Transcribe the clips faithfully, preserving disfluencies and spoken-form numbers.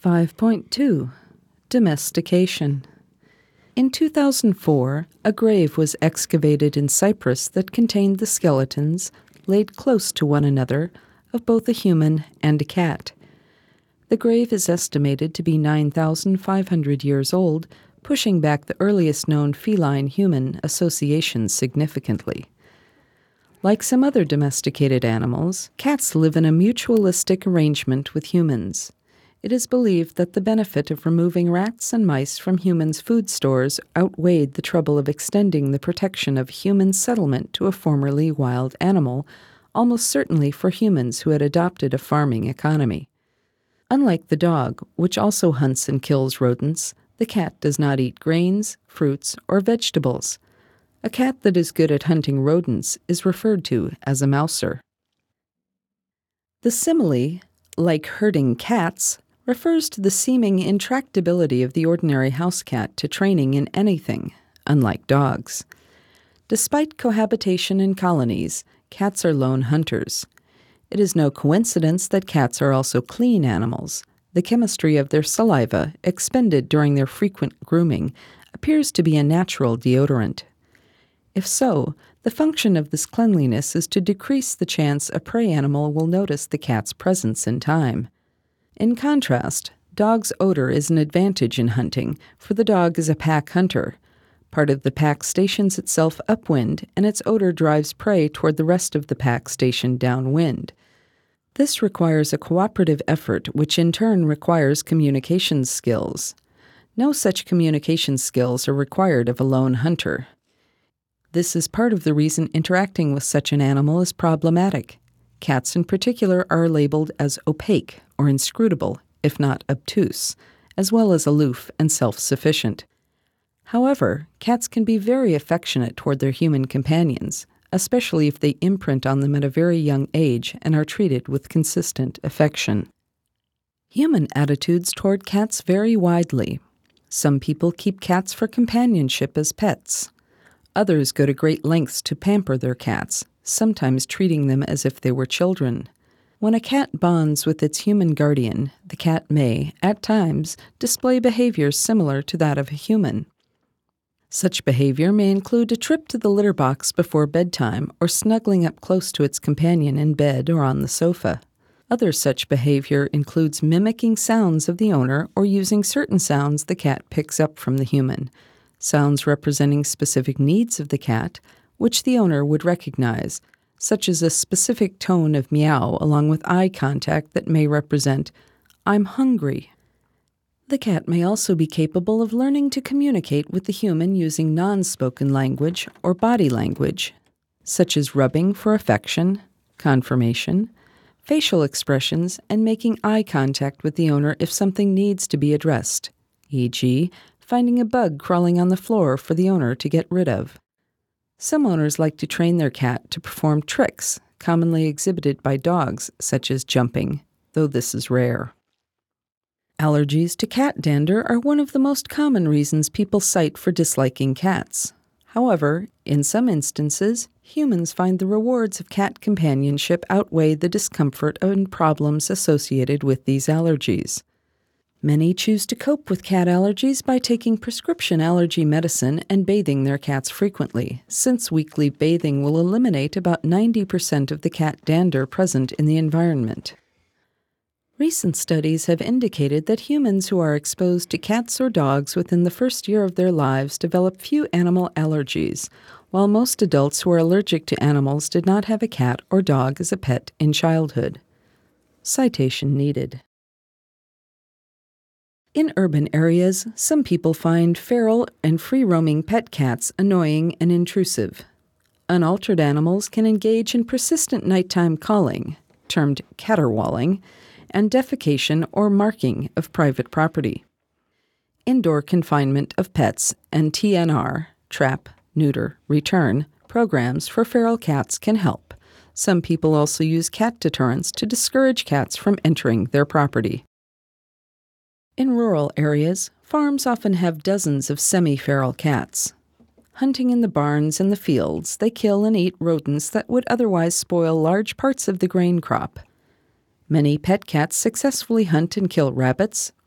five point two. Domestication. In two thousand four, a grave was excavated in Cyprus that contained the skeletons, laid close to one another, of both a human and a cat. The grave is estimated to be nine thousand five hundred years old, pushing back the earliest known feline-human associations significantly. Like some other domesticated animals, cats live in a mutualistic arrangement with humans. It is believed that the benefit of removing rats and mice from humans' food stores outweighed the trouble of extending the protection of human settlement to a formerly wild animal, almost certainly for humans who had adopted a farming economy. Unlike the dog, which also hunts and kills rodents, the cat does not eat grains, fruits, or vegetables. A cat that is good at hunting rodents is referred to as a mouser. The simile, like herding cats, refers to the seeming intractability of the ordinary house cat to training in anything, unlike dogs. Despite cohabitation in colonies, cats are lone hunters. It is no coincidence that cats are also clean animals. The chemistry of their saliva, expended during their frequent grooming, appears to be a natural deodorant. If so, the function of this cleanliness is to decrease the chance a prey animal will notice the cat's presence in time. In contrast, dog's odor is an advantage in hunting, for the dog is a pack hunter. Part of the pack stations itself upwind, and its odor drives prey toward the rest of the pack stationed downwind. This requires a cooperative effort, which in turn requires communication skills. No such communication skills are required of a lone hunter. This is part of the reason interacting with such an animal is problematic. Cats in particular are labeled as opaque or inscrutable, if not obtuse, as well as aloof and self-sufficient. However, cats can be very affectionate toward their human companions, especially if they imprint on them at a very young age and are treated with consistent affection. Human attitudes toward cats vary widely. Some people keep cats for companionship as pets. Others go to great lengths to pamper their cats, sometimes treating them as if they were children. When a cat bonds with its human guardian, the cat may, at times, display behaviors similar to that of a human. Such behavior may include a trip to the litter box before bedtime or snuggling up close to its companion in bed or on the sofa. Other such behavior includes mimicking sounds of the owner or using certain sounds the cat picks up from the human, sounds representing specific needs of the cat, which the owner would recognize, such as a specific tone of meow along with eye contact that may represent, "I'm hungry." The cat may also be capable of learning to communicate with the human using non-spoken language or body language, such as rubbing for affection, confirmation, facial expressions, and making eye contact with the owner if something needs to be addressed, for example, finding a bug crawling on the floor for the owner to get rid of. Some owners like to train their cat to perform tricks, commonly exhibited by dogs, such as jumping, though this is rare. Allergies to cat dander are one of the most common reasons people cite for disliking cats. However, in some instances, humans find the rewards of cat companionship outweigh the discomfort and problems associated with these allergies. Many choose to cope with cat allergies by taking prescription allergy medicine and bathing their cats frequently, since weekly bathing will eliminate about ninety percent of the cat dander present in the environment. Recent studies have indicated that humans who are exposed to cats or dogs within the first year of their lives develop few animal allergies, while most adults who are allergic to animals did not have a cat or dog as a pet in childhood. Citation needed. In urban areas, some people find feral and free-roaming pet cats annoying and intrusive. Unaltered animals can engage in persistent nighttime calling, termed caterwauling, and defecation or marking of private property. Indoor confinement of pets and T N R, trap, neuter, return, programs for feral cats can help. Some people also use cat deterrents to discourage cats from entering their property. In rural areas, farms often have dozens of semi-feral cats. Hunting in the barns and the fields, they kill and eat rodents that would otherwise spoil large parts of the grain crop. Many pet cats successfully hunt and kill rabbits,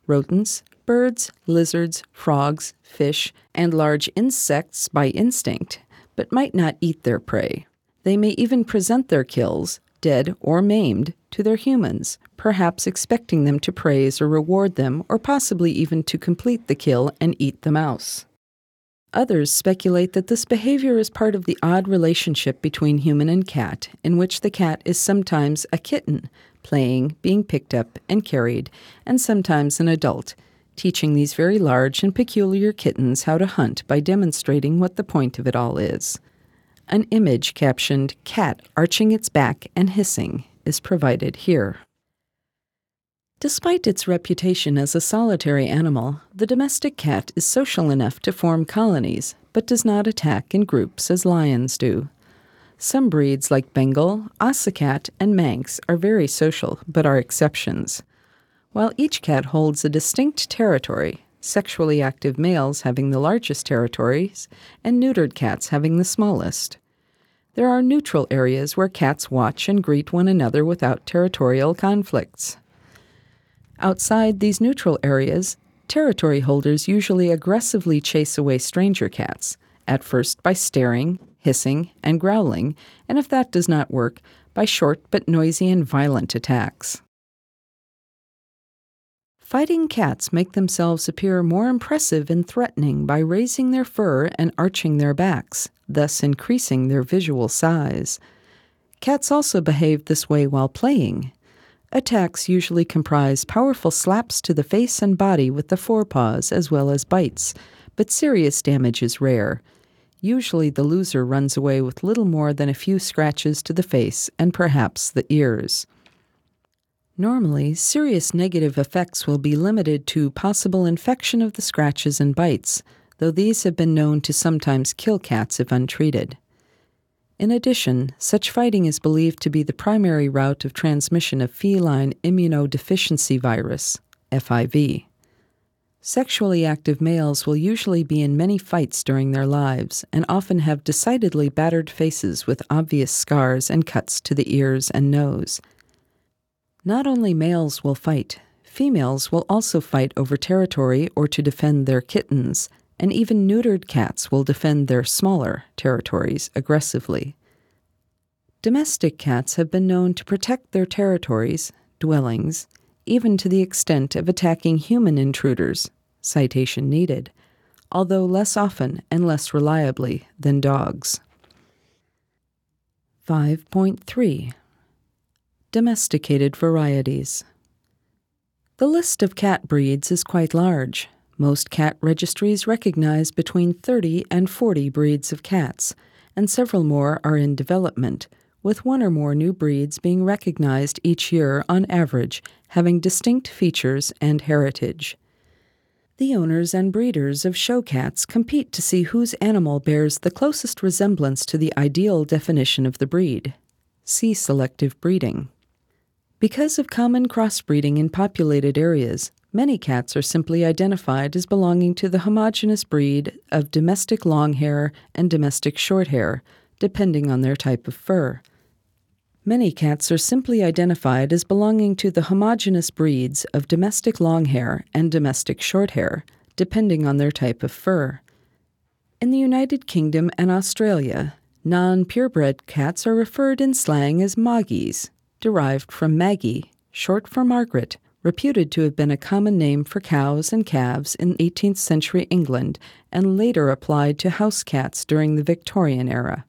rodents, birds, lizards, frogs, fish, and large insects by instinct, but might not eat their prey. They may even present their kills, dead or maimed, to their humans, perhaps expecting them to praise or reward them, or possibly even to complete the kill and eat the mouse. Others speculate that this behavior is part of the odd relationship between human and cat, in which the cat is sometimes a kitten, playing, being picked up and carried, and sometimes an adult, teaching these very large and peculiar kittens how to hunt by demonstrating what the point of it all is. An image captioned "cat arching its back and hissing" is provided here. Despite its reputation as a solitary animal, the domestic cat is social enough to form colonies, but does not attack in groups as lions do. Some breeds like Bengal, Ocicat, and Manx are very social, but are exceptions. While each cat holds a distinct territory, sexually active males having the largest territories, and neutered cats having the smallest. There are neutral areas where cats watch and greet one another without territorial conflicts. Outside these neutral areas, territory holders usually aggressively chase away stranger cats, at first by staring, hissing, and growling, and if that does not work, by short but noisy and violent attacks. Fighting cats make themselves appear more impressive and threatening by raising their fur and arching their backs, thus increasing their visual size. Cats also behave this way while playing. Attacks usually comprise powerful slaps to the face and body with the forepaws as well as bites, but serious damage is rare. Usually the loser runs away with little more than a few scratches to the face and perhaps the ears. Normally, serious negative effects will be limited to possible infection of the scratches and bites, though these have been known to sometimes kill cats if untreated. In addition, such fighting is believed to be the primary route of transmission of feline immunodeficiency virus, F I V. Sexually active males will usually be in many fights during their lives and often have decidedly battered faces with obvious scars and cuts to the ears and nose. Not only males will fight, females will also fight over territory or to defend their kittens, and even neutered cats will defend their smaller territories aggressively. Domestic cats have been known to protect their territories, dwellings, even to the extent of attacking human intruders, citation needed, although less often and less reliably than dogs. five point three. Domesticated varieties. The list of cat breeds is quite large. Most cat registries recognize between thirty and forty breeds of cats, and several more are in development, with one or more new breeds being recognized each year on average, having distinct features and heritage. The owners and breeders of show cats compete to see whose animal bears the closest resemblance to the ideal definition of the breed. See selective breeding. Because of common crossbreeding in populated areas, many cats are simply identified as belonging to the homogeneous breed of domestic longhair and domestic shorthair, depending on their type of fur. Many cats are simply identified as belonging to the homogeneous breeds of domestic longhair and domestic shorthair, depending on their type of fur. In the United Kingdom and Australia, non-purebred cats are referred in slang as moggies, derived from Maggie, short for Margaret, reputed to have been a common name for cows and calves in eighteenth century England and later applied to house cats during the Victorian era.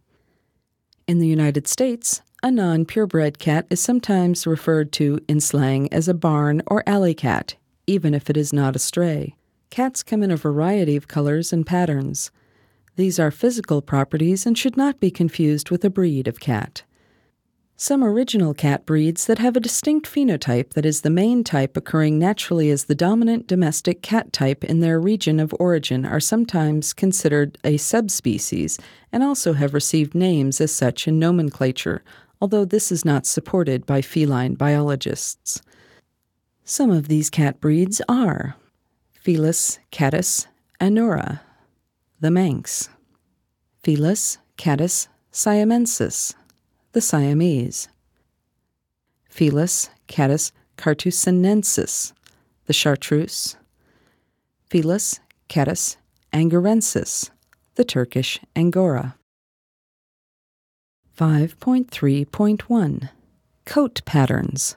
In the United States, a non-purebred cat is sometimes referred to in slang as a barn or alley cat, even if it is not a stray. Cats come in a variety of colors and patterns. These are physical properties and should not be confused with a breed of cat. Some original cat breeds that have a distinct phenotype that is the main type occurring naturally as the dominant domestic cat type in their region of origin are sometimes considered a subspecies and also have received names as such in nomenclature, although this is not supported by feline biologists. Some of these cat breeds are Felis catus anura, the Manx; Felis catus siamensis, the Siamese; Felis catus cartusinensis, the chartreuse. Felis catus angorensis, the Turkish angora. five point three point one Coat Patterns.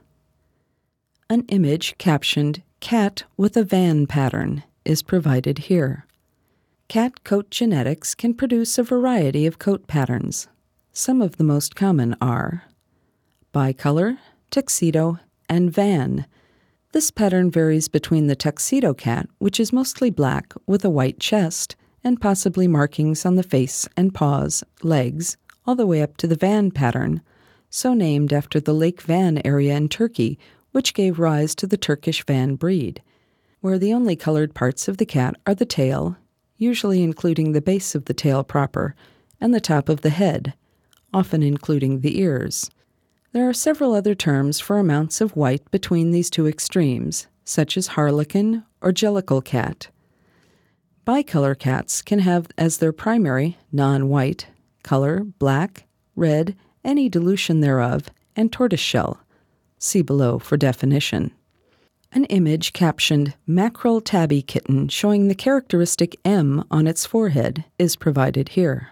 An image captioned "Cat with a van pattern" is provided here. Cat coat genetics can produce a variety of coat patterns. Some of the most common are bicolor, tuxedo, and van. This pattern varies between the tuxedo cat, which is mostly black with a white chest and possibly markings on the face and paws, legs, all the way up to the van pattern, so named after the Lake Van area in Turkey, which gave rise to the Turkish van breed, where the only colored parts of the cat are the tail, usually including the base of the tail proper, and the top of the head, often including the ears. There are several other terms for amounts of white between these two extremes, such as harlequin or jellicle cat. Bicolor cats can have as their primary, non-white, color black, red, any dilution thereof, and tortoiseshell. See below for definition. An image captioned "Mackerel Tabby Kitten" showing the characteristic M on its forehead is provided here.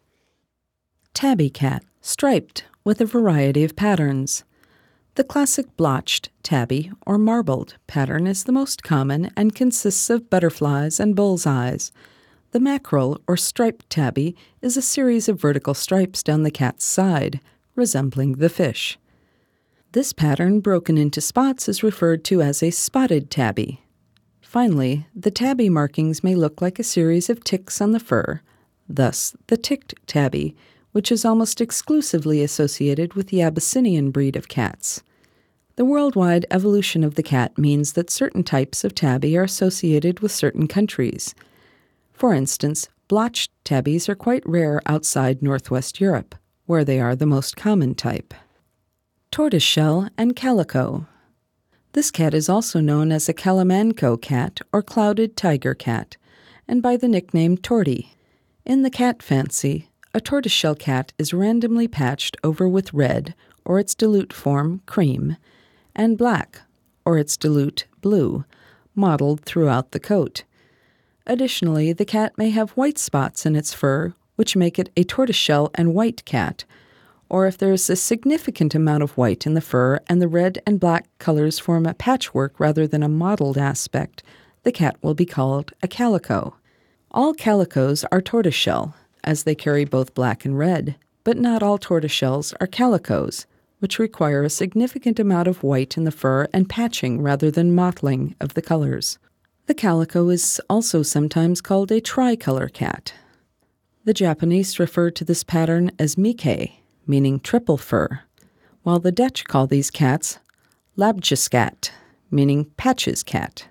Tabby cat, striped, with a variety of patterns. The classic blotched, tabby, or marbled pattern is the most common and consists of butterflies and bullseyes. The mackerel, or striped tabby, is a series of vertical stripes down the cat's side, resembling the fish. This pattern broken into spots is referred to as a spotted tabby. Finally, the tabby markings may look like a series of ticks on the fur, thus the ticked tabby, which is almost exclusively associated with the Abyssinian breed of cats. The worldwide evolution of the cat means that certain types of tabby are associated with certain countries. For instance, blotched tabbies are quite rare outside Northwest Europe, where they are the most common type. Tortoiseshell and calico. This cat is also known as a calamanco cat or clouded tiger cat, and by the nickname tortie. In the cat fancy, a tortoiseshell cat is randomly patched over with red, or its dilute form, cream, and black, or its dilute, blue, mottled throughout the coat. Additionally, the cat may have white spots in its fur, which make it a tortoiseshell and white cat, or if there is a significant amount of white in the fur and the red and black colors form a patchwork rather than a mottled aspect, the cat will be called a calico. All calicos are tortoiseshell, as they carry both black and red, but not all tortoiseshells are calicos, which require a significant amount of white in the fur and patching rather than mottling of the colors. The calico is also sometimes called a tricolor cat. The Japanese refer to this pattern as mike, meaning triple fur, while the Dutch call these cats labjeskat, meaning patches cat.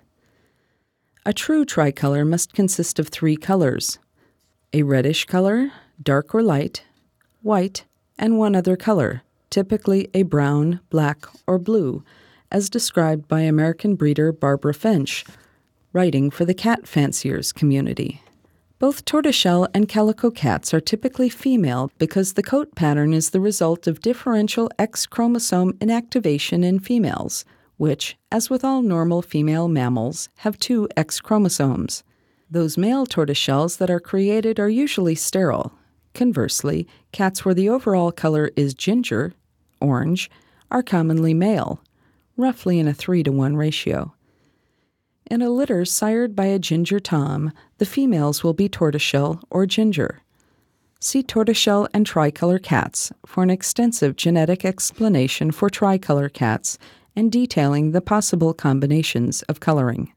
A true tricolor must consist of three colors: a reddish color, dark or light, white, and one other color, typically a brown, black, or blue, as described by American breeder Barbara Finch, writing for the cat fanciers community. Both tortoiseshell and calico cats are typically female because the coat pattern is the result of differential X chromosome inactivation in females, which, as with all normal female mammals, have two X chromosomes. Those male tortoiseshells that are created are usually sterile. Conversely, cats where the overall color is ginger, orange, are commonly male, roughly in a three to one ratio. In a litter sired by a ginger tom, the females will be tortoiseshell or ginger. See tortoiseshell and tricolor cats for an extensive genetic explanation for tricolor cats and detailing the possible combinations of coloring.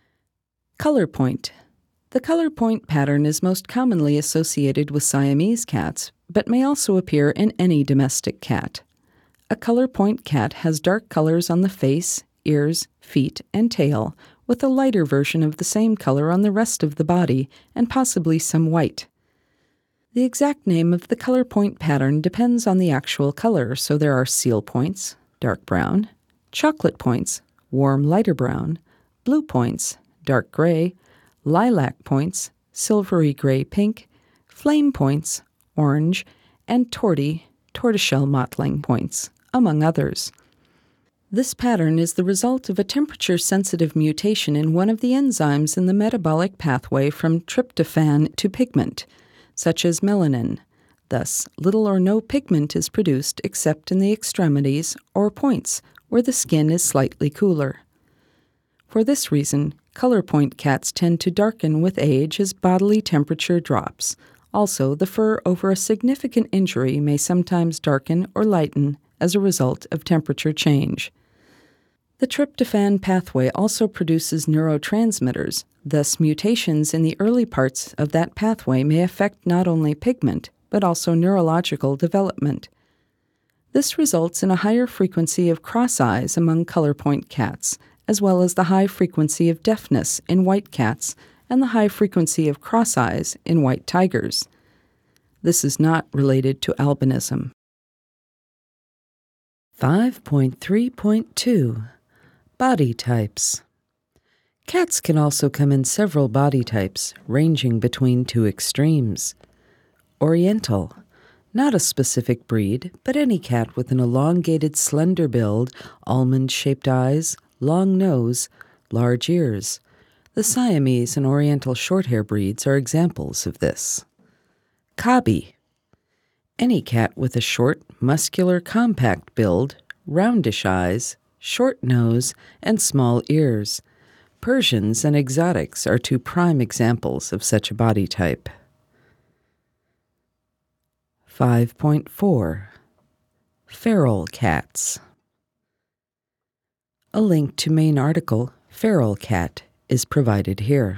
Color point. The color point pattern is most commonly associated with Siamese cats, but may also appear in any domestic cat. A color point cat has dark colors on the face, ears, feet, and tail, with a lighter version of the same color on the rest of the body and possibly some white. The exact name of the color point pattern depends on the actual color, so there are seal points, dark brown, chocolate points, warm lighter brown, blue points, dark gray, lilac points, silvery gray pink, flame points, orange, and tortie, tortoiseshell mottling points, among others. This pattern is the result of a temperature-sensitive mutation in one of the enzymes in the metabolic pathway from tryptophan to pigment, such as melanin. Thus, little or no pigment is produced except in the extremities or points, where the skin is slightly cooler. For this reason, color point cats tend to darken with age as bodily temperature drops. Also, the fur over a significant injury may sometimes darken or lighten as a result of temperature change. The tryptophan pathway also produces neurotransmitters, thus mutations in the early parts of that pathway may affect not only pigment, but also neurological development. This results in a higher frequency of cross eyes among color point cats, as well as the high frequency of deafness in white cats and the high frequency of cross eyes in white tigers. This is not related to albinism. five point three point two Body types. Cats can also come in several body types, ranging between two extremes. Oriental. Not a specific breed, but any cat with an elongated, slender build, almond-shaped eyes, long nose, large ears. The Siamese and Oriental Shorthair breeds are examples of this. Cobby. Any cat with a short, muscular, compact build, roundish eyes, short nose, and small ears. Persians and exotics are two prime examples of such a body type. five point four Feral cats. A link to main article, Feral cat, is provided here.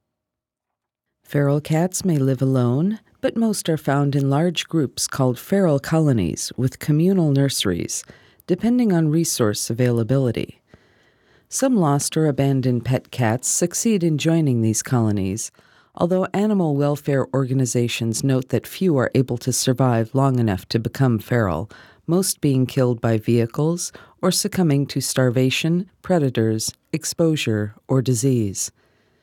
Feral cats may live alone, but most are found in large groups called feral colonies with communal nurseries, depending on resource availability. Some lost or abandoned pet cats succeed in joining these colonies, although animal welfare organizations note that few are able to survive long enough to become feral, most being killed by vehicles or succumbing to starvation, predators, exposure, or disease.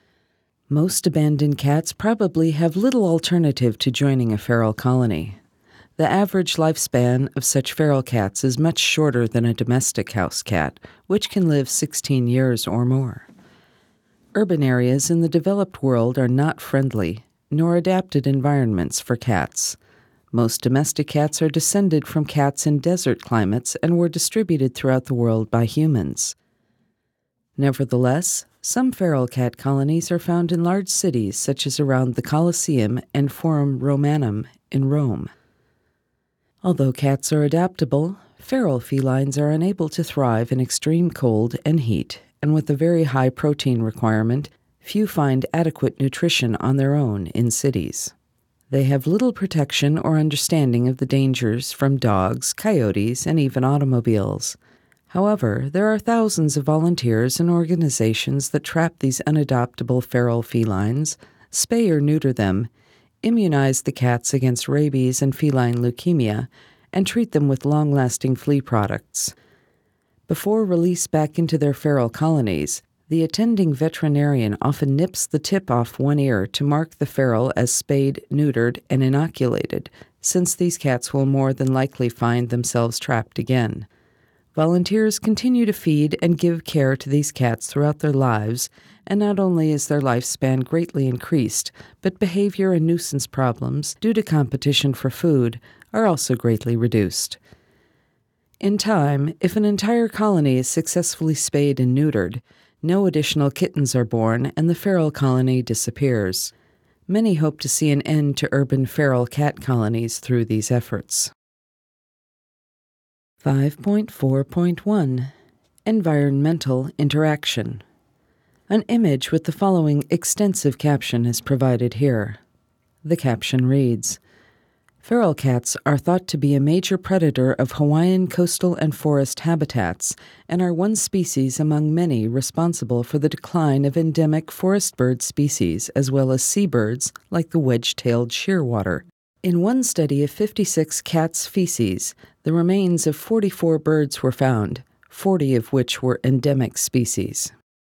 Most abandoned cats probably have little alternative to joining a feral colony. The average lifespan of such feral cats is much shorter than a domestic house cat, which can live sixteen years or more. Urban areas in the developed world are not friendly, nor adapted environments for cats. Most domestic cats are descended from cats in desert climates and were distributed throughout the world by humans. Nevertheless, some feral cat colonies are found in large cities such as around the Colosseum and Forum Romanum in Rome. Although cats are adaptable, feral felines are unable to thrive in extreme cold and heat, and with a very high protein requirement, few find adequate nutrition on their own in cities. They have little protection or understanding of the dangers from dogs, coyotes, and even automobiles. However, there are thousands of volunteers and organizations that trap these unadoptable feral felines, spay or neuter them, immunize the cats against rabies and feline leukemia, and treat them with long-lasting flea products. Before release back into their feral colonies, the attending veterinarian often nips the tip off one ear to mark the feral as spayed, neutered, and inoculated, since these cats will more than likely find themselves trapped again. Volunteers continue to feed and give care to these cats throughout their lives, and not only is their lifespan greatly increased, but behavior and nuisance problems, due to competition for food, are also greatly reduced. In time, if an entire colony is successfully spayed and neutered, no additional kittens are born and the feral colony disappears. Many hope to see an end to urban feral cat colonies through these efforts. five point four point one Environmental Interaction. An image with the following extensive caption is provided here. The caption reads, "Feral cats are thought to be a major predator of Hawaiian coastal and forest habitats and are one species among many responsible for the decline of endemic forest bird species as well as seabirds like the wedge-tailed shearwater. In one study of fifty-six cats' feces, the remains of forty-four birds were found, forty of which were endemic species."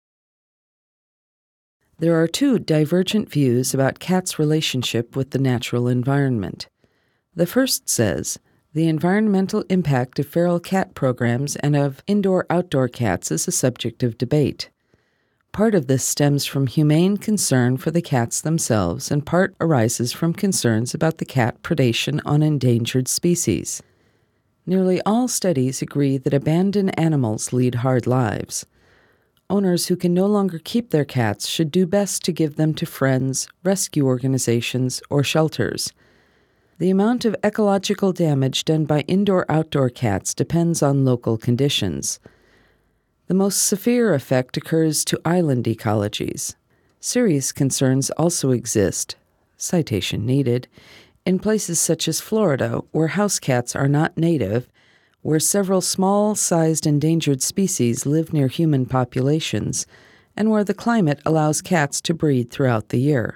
There are two divergent views about cats' relationship with the natural environment. The first says, The environmental impact of feral cat programs and of indoor-outdoor cats is a subject of debate. Part of this stems from humane concern for the cats themselves, and part arises from concerns about the cat predation on endangered species. Nearly all studies agree that abandoned animals lead hard lives. Owners who can no longer keep their cats should do best to give them to friends, rescue organizations, or shelters. The amount of ecological damage done by indoor-outdoor cats depends on local conditions. The most severe effect occurs to island ecologies. Serious concerns also exist, citation needed, in places such as Florida, where house cats are not native, where several small-sized endangered species live near human populations, and where the climate allows cats to breed throughout the year.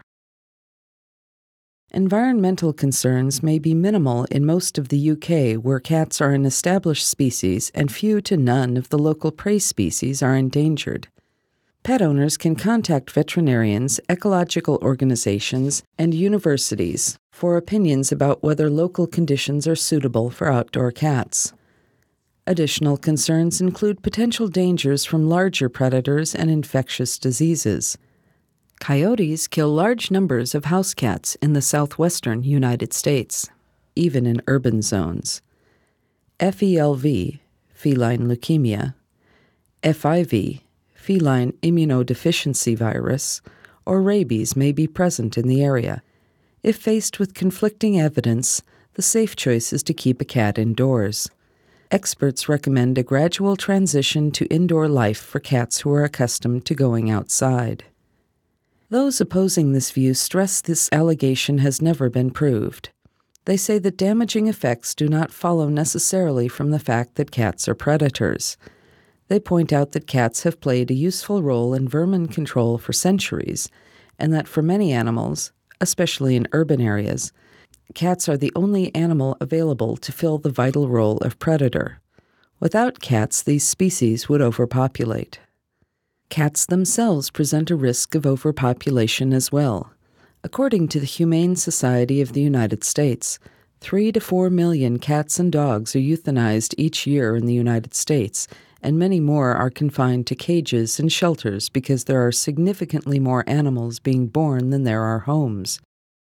Environmental concerns may be minimal in most of the U K, where cats are an established species and few to none of the local prey species are endangered. Pet owners can contact veterinarians, ecological organizations, and universities for opinions about whether local conditions are suitable for outdoor cats. Additional concerns include potential dangers from larger predators and infectious diseases. Coyotes kill large numbers of house cats in the southwestern United States, even in urban zones. F E L V, feline leukemia, F I V, feline immunodeficiency virus, or rabies may be present in the area. If faced with conflicting evidence, the safe choice is to keep a cat indoors. Experts recommend a gradual transition to indoor life for cats who are accustomed to going outside. Those opposing this view stress this allegation has never been proved. They say that damaging effects do not follow necessarily from the fact that cats are predators. They point out that cats have played a useful role in vermin control for centuries, and that for many animals, especially in urban areas, cats are the only animal available to fill the vital role of predator. Without cats, these species would overpopulate. Cats themselves present a risk of overpopulation as well. According to the Humane Society of the United States, three to four million cats and dogs are euthanized each year in the United States, and many more are confined to cages and shelters because there are significantly more animals being born than there are homes.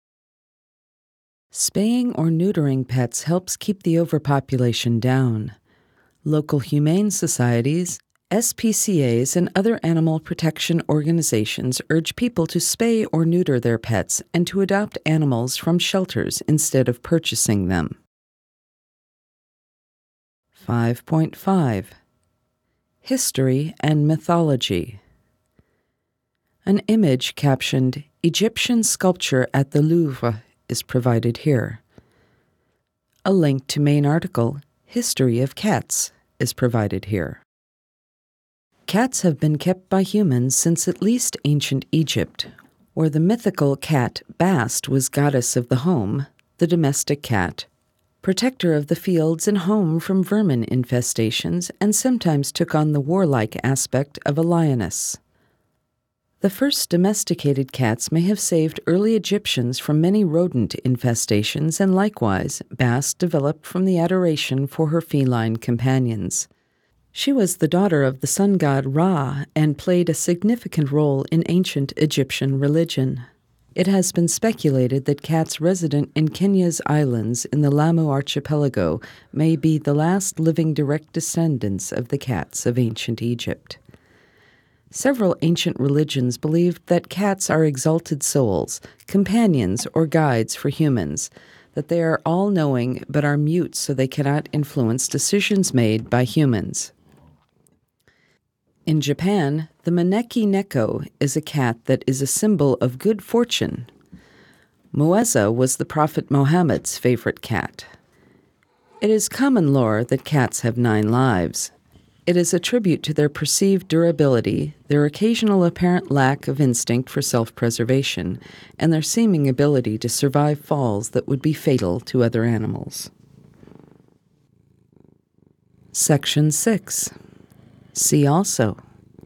Spaying or neutering pets helps keep the overpopulation down. Local humane societies, S P C As, and other animal protection organizations urge people to spay or neuter their pets and to adopt animals from shelters instead of purchasing them. five point five. History and Mythology. An image captioned Egyptian Sculpture at the Louvre is provided here. A link to main article, History of Cats, is provided here. Cats have been kept by humans since at least ancient Egypt, where the mythical cat Bast was goddess of the home, the domestic cat, protector of the fields and home from vermin infestations, and sometimes took on the warlike aspect of a lioness. The first domesticated cats may have saved early Egyptians from many rodent infestations, and likewise, Bast developed from the adoration for her feline companions. She was the daughter of the sun god Ra and played a significant role in ancient Egyptian religion. It has been speculated that cats resident in Kenya's islands in the Lamu archipelago may be the last living direct descendants of the cats of ancient Egypt. Several ancient religions believed that cats are exalted souls, companions or guides for humans, that they are all-knowing but are mute so they cannot influence decisions made by humans. In Japan, the Maneki Neko is a cat that is a symbol of good fortune. Muezza was the Prophet Muhammad's favorite cat. It is common lore that cats have nine lives. It is a tribute to their perceived durability, their occasional apparent lack of instinct for self-preservation, and their seeming ability to survive falls that would be fatal to other animals. Section six. See also: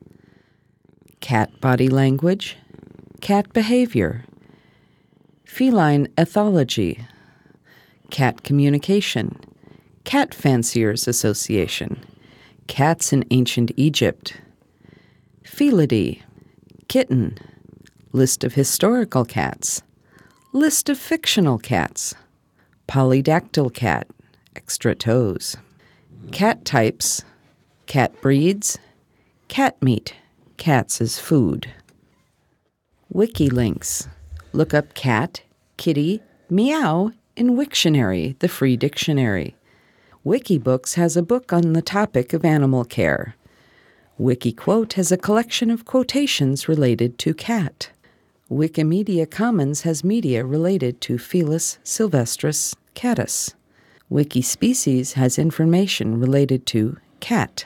cat body language, cat behavior, feline ethology, cat communication, Cat Fanciers Association, Cats in Ancient Egypt, Felidae, Kitten, List of historical cats, List of fictional cats, Polydactyl cat, extra toes, cat types, cat breeds, cat meat, cats as food. Wikilinks, look up cat, kitty, meow in Wiktionary, the free dictionary. Wikibooks has a book on the topic of animal care. Wikiquote has a collection of quotations related to cat. Wikimedia Commons has media related to Felis sylvestris catus. Wikispecies has information related to cat.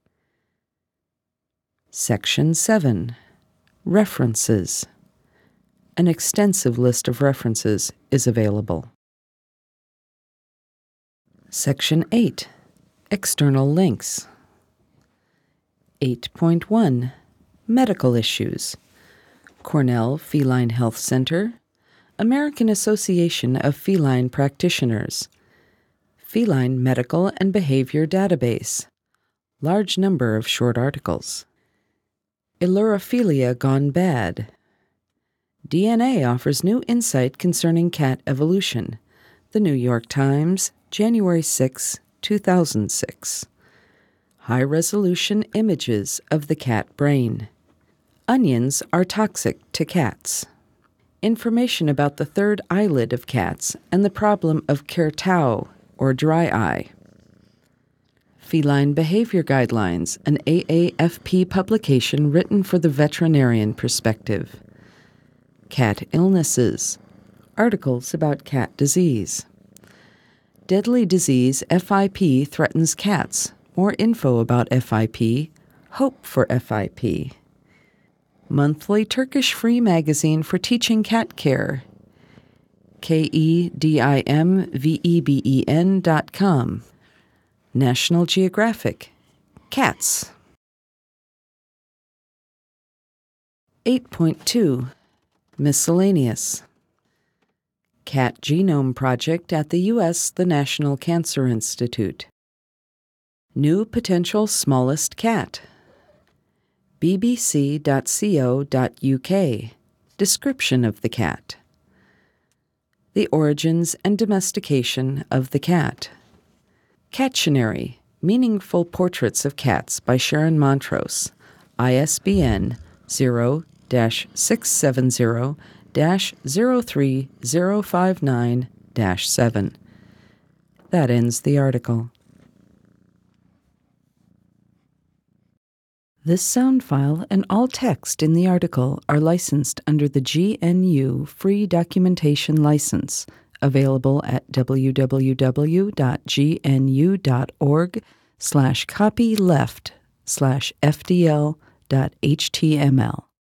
Section seven. References. An extensive list of references is available. Section eight. External links. eight point one. Medical issues. Cornell Feline Health Center, American Association of Feline Practitioners, Feline Medical and Behavior Database, large number of short articles. Ailurophilia Gone Bad. D N A offers new insight concerning cat evolution. The New York Times, January sixth, two thousand six. High-resolution images of the cat brain. Onions are toxic to cats. Information about the third eyelid of cats and the problem of kertow, or dry eye. Feline Behavior Guidelines, an A A F P publication written for the veterinarian perspective. Cat illnesses. Articles about cat disease. Deadly disease F I P threatens cats. More info about F I P. Hope for F I P. Monthly Turkish free magazine for teaching cat care. K E D I M V E B E N dot com. National Geographic. Cats. eight point two. Miscellaneous. Cat Genome Project at the U S The National Cancer Institute. New potential smallest cat. B B C dot co dot U K. Description of the cat. The origins and domestication of the cat. Cattionary, Meaningful Portraits of Cats by Sharon Montrose, I S B N zero dash six seven zero dash zero three zero five nine dash seven. That ends the article. This sound file and all text in the article are licensed under the G N U Free Documentation License, available at www.gnu.org slash copyleft slash fdl dot html.